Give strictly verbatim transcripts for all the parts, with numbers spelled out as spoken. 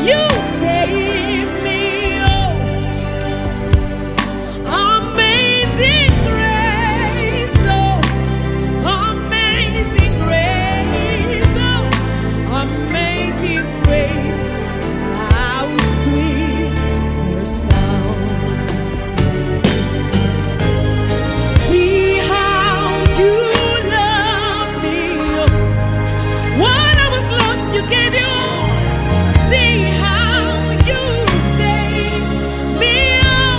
You saved me, oh, amazing grace, oh, amazing grace, oh, amazing grace, how sweet the sound. See how you love me, oh, when I was lost, you gave your all. See how you saved me, oh,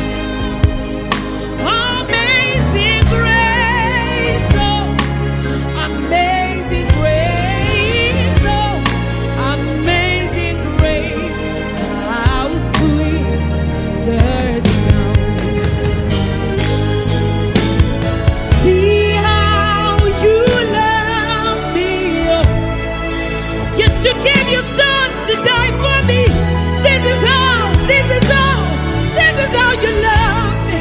amazing grace, oh, amazing grace, oh, amazing grace, how sweet the sound. See how you love me, oh, yet you gave your son to die for me. This is how, this is how, this is how you love me.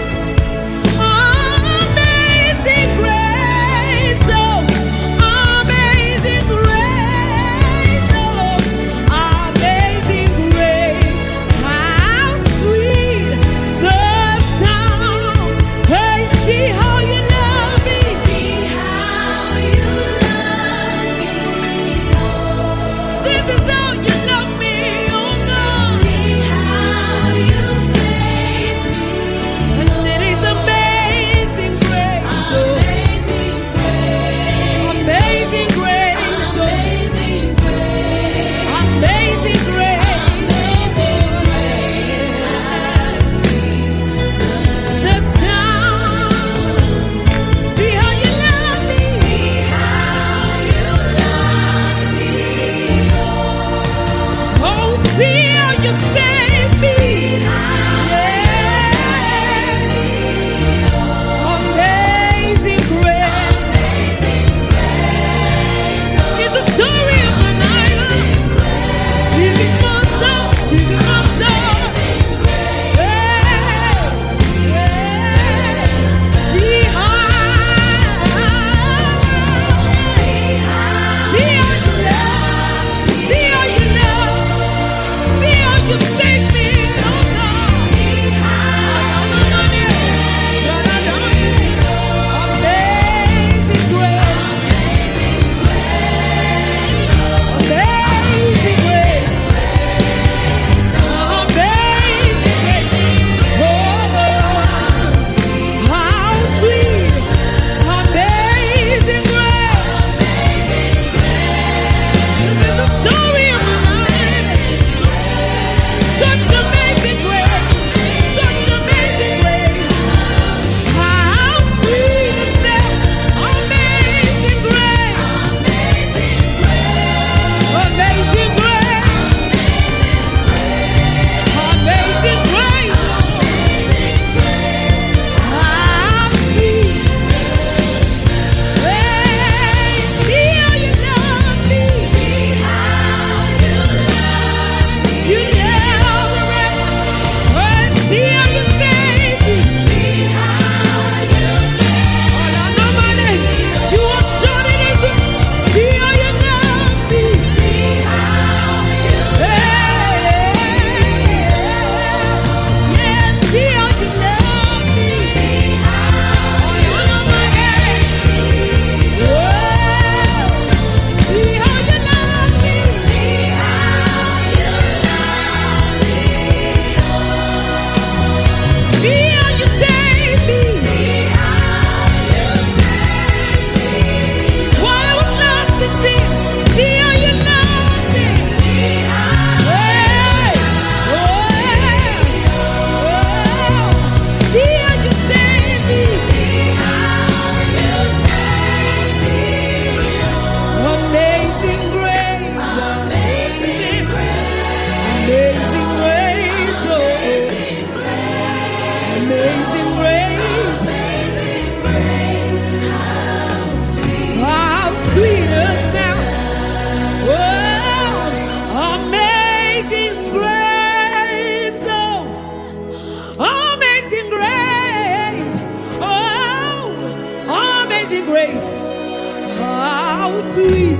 Amazing grace, oh, amazing grace, oh, amazing grace, how sweet the sound. Hey, see how you love me. See how you love me. This is how you love me, oh God. See how you saved me. And it is amazing grace, oh, amazing grace, oh, amazing grace, the sound. See how you love me. See how you love me. Oh, see how you save me. Yeah. Amazing grace. It's the story of my life. This is my song. This is my story. Yeah. Yeah. See how, see how you love, see how you love, see how you save me, oh God. Amazing grace, amazing grace, amazing grace, oh, how sweet, amazing grace. This is the story of my life. Such amazing grace, such amazing grace, how sweet the sound. Amazing grace, amazing grace, amazing grace, how sweet. Hey, see how you love me. You never rest. Hey, see how you save me. Oh, no, no, my name. You are short and easy. See how you love me. Hey, yeah, see how you love me. Oh, no, no, my name. Whoa, see how you love me. See how you save me. While I was lost at sea, see how you love me. Hey, oh, oh, see how you save me. Amazing grace, amazing grace, amazing grace, oh, amazing grace, how sweet the sound. Oh, amazing grace, oh, amazing grace, oh, amazing grace, how sweet